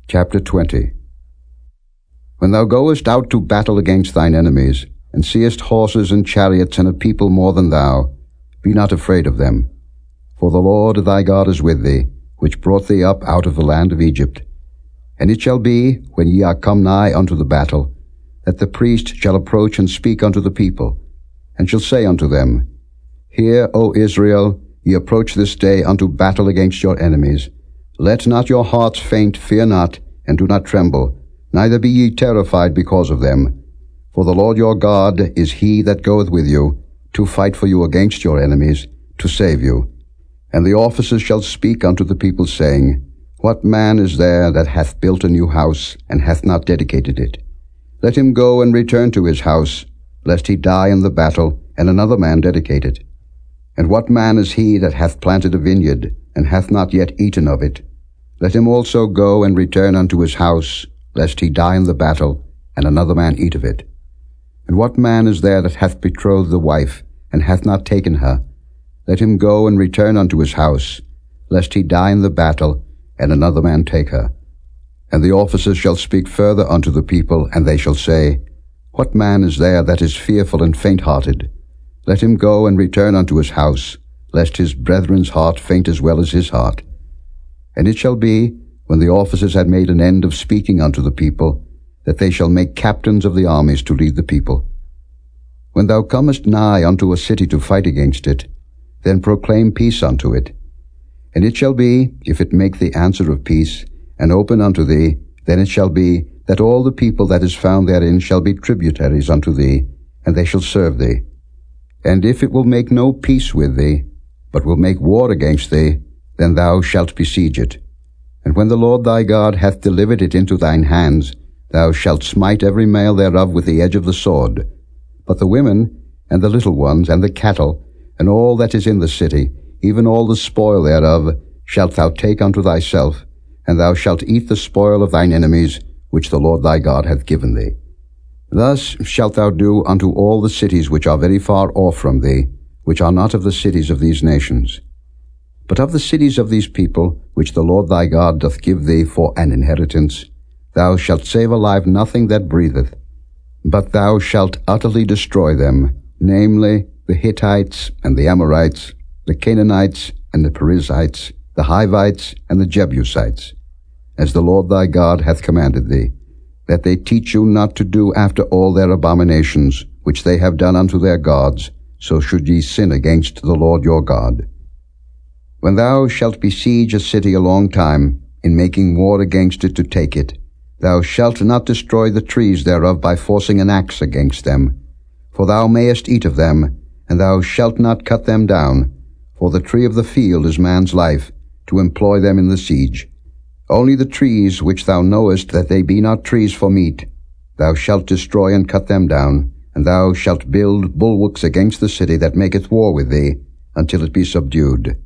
Chapter 20. When thou goest out to battle against thine enemies, and seest horses and chariots and a people more than thou, be not afraid of them. For the Lord thy God is with thee, which brought thee up out of the land of Egypt. And it shall be, when ye are come nigh unto the battle, that the priest shall approach and speak unto the people, and shall say unto them, Hear, O Israel, ye approach this day unto battle against your enemies. Let not your hearts faint, fear not, and do not tremble, neither be ye terrified because of them. For the Lord your God is he that goeth with you, to fight for you against your enemies, to save you. And the officers shall speak unto the people, saying, What man is there that hath built a new house, and hath not dedicated it? Let him go and return to his house, lest he die in the battle, and another man dedicate it. And what man is he that hath planted a vineyard, and hath not yet eaten of it? Let him also go and return unto his house, lest he die in the battle, and another man eat of it. And what man is there that hath betrothed the wife, and hath not taken her? Let him go and return unto his house, lest he die in the battle, and another man take her. And the officers shall speak further unto the people, and they shall say, What man is there that is fearful and faint-hearted? Let him go and return unto his house, lest his brethren's heart faint as well as his heart. And it shall be, when the officers had made an end of speaking unto the people, that they shall make captains of the armies to lead the people. When thou comest nigh unto a city to fight against it, then proclaim peace unto it. And it shall be, if it make the answer of peace, and open unto thee, then it shall be, that all the people that is found therein shall be tributaries unto thee, and they shall serve thee. And if it will make no peace with thee, but will make war against thee, then thou shalt besiege it. And when the Lord thy God hath delivered it into thine hands, thou shalt smite every male thereof with the edge of the sword. But the women, and the little ones, and the cattle, and all that is in the city, even all the spoil thereof, shalt thou take unto thyself, and thou shalt eat the spoil of thine enemies, which the Lord thy God hath given thee. Thus shalt thou do unto all the cities which are very far off from thee, which are not of the cities of these nations. But of the cities of these people, which the Lord thy God doth give thee for an inheritance, thou shalt save alive nothing that breatheth, but thou shalt utterly destroy them, namely, the Hittites and the Amorites, the Canaanites and the Perizzites, the Hivites and the Jebusites, as the Lord thy God hath commanded thee, that they teach you not to do after all their abominations, which they have done unto their gods, so should ye sin against the Lord your God. When thou shalt besiege a city a long time, in making war against it to take it, thou shalt not destroy the trees thereof by forcing an axe against them. For thou mayest eat of them, and thou shalt not cut them down, for the tree of the field is man's life, to employ them in the siege. Only the trees which thou knowest that they be not trees for meat, thou shalt destroy and cut them down, and thou shalt build bulwarks against the city that maketh war with thee, until it be subdued.